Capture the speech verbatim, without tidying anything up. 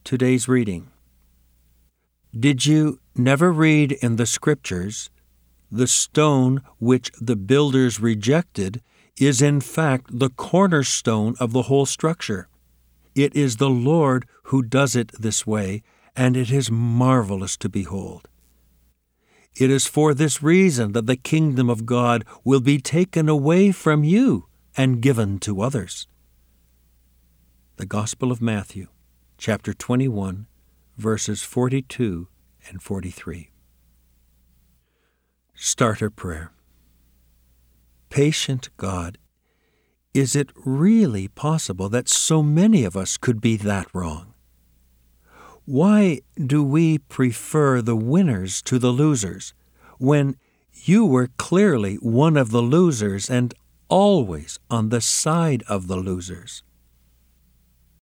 today's reading. Did you never read in the Scriptures, "The stone which the builders rejected is in fact the cornerstone of the whole structure. It is the Lord who does it this way, and it is marvelous to behold. It is for this reason that the kingdom of God will be taken away from you and given to others." The Gospel of Matthew, chapter twenty-one, verses forty-two and forty-three. Starter Prayer. Patient God, is it really possible that so many of us could be that wrong? Why do we prefer the winners to the losers, when you were clearly one of the losers and always on the side of the losers?